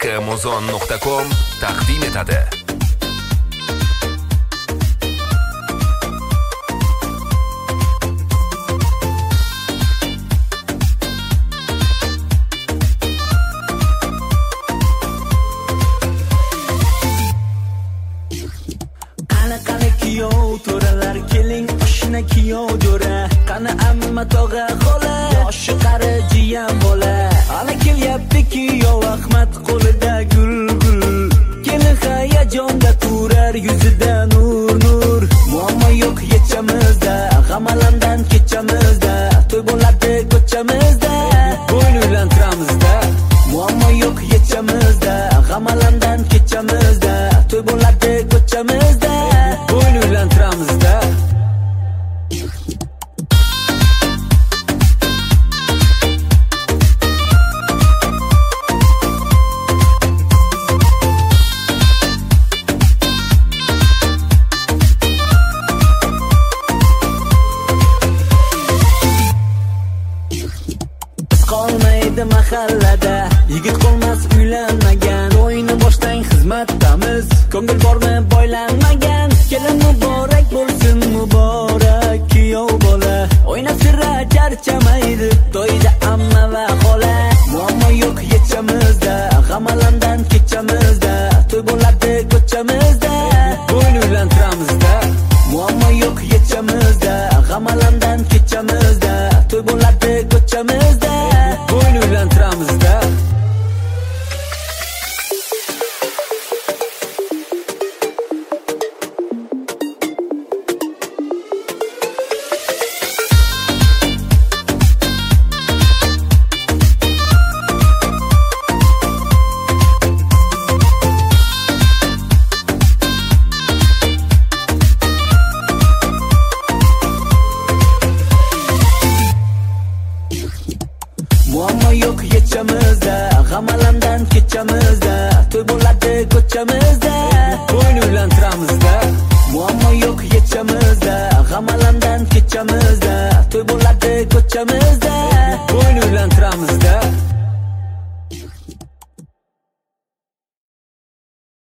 kmozon.com taqdim etadi. Qani kiyov to'ralar keling oshna kiyov jo'ra qani amma tog'a xola yoshi qari jiyan bola ana kelyapti kiyov Ahmad qo'lida gul kelin hayajonda turar yuzida nur muammo yo'q yechamizda g'amalandan kechamizda to'y bo'ladi ko'chamizda bo'yni uylantiramizda muammo yo'q yechamizda g'amalandan kechamizda to'y bo'ladi ko'chamizda bo'yni uylantiramizda qolmaydi mahallada yigit qolmas uylanmagan o'yini boshlang xizmatdamiz ko'ngil bormi boylanmagan kelin muborak bo'lsin muborak kuyov bola o'ynab sira charchamaydi to'yda amma va xola muammo yo'q yechamizda g'amalandan kechamizda to'y bo'ladi ko'chamizda bo'yni uylantiramizda muammo yo'q yechamizda g'amalandan kechamizda to'y bo'ladi ko'chamizda bo'yni uylantiramizda muammo yo'q yechamizda g'amalandan kechamizda to'y bo'ladi ko'chamizda bo'yni uylantiramizda muammo yo'q yechamizda g'amalandan kechamizda